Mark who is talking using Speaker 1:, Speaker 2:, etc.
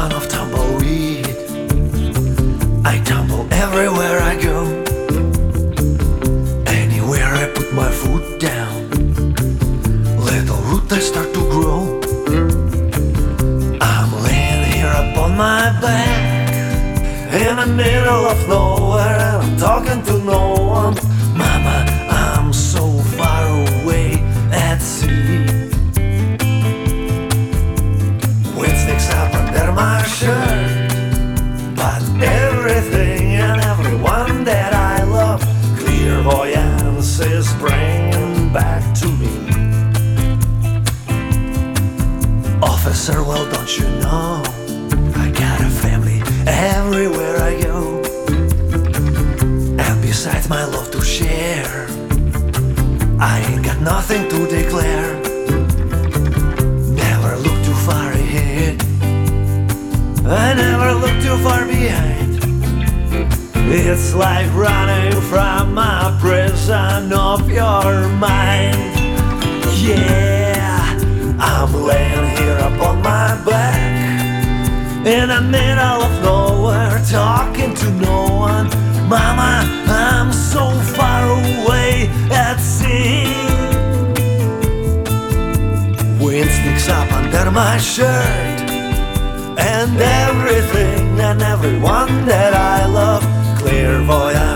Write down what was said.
Speaker 1: son of tumbleweed. I tumble everywhere I go, anywhere I put my foot down. Little root I start to grow. I'm laying here upon my back in the middle of nowhere, and I'm talking to no one. Mama, I'm so far away at sea. Wind sticks up under my shirt, but everything and everyone that I love, clairvoyance is bringing back to me. Officer, well, don't you know, I got a family everywhere I go, and besides my love to share, I ain't got nothing to declare. Never look too far ahead, I never look too far behind. It's like running from a prison of your mind. Yeah, I'm laying here upon my back in the middle of nowhere, talking to no one. Mama, I'm so far away at sea. Wind sticks up under my shirt, and everything and everyone that I love, clairvoyant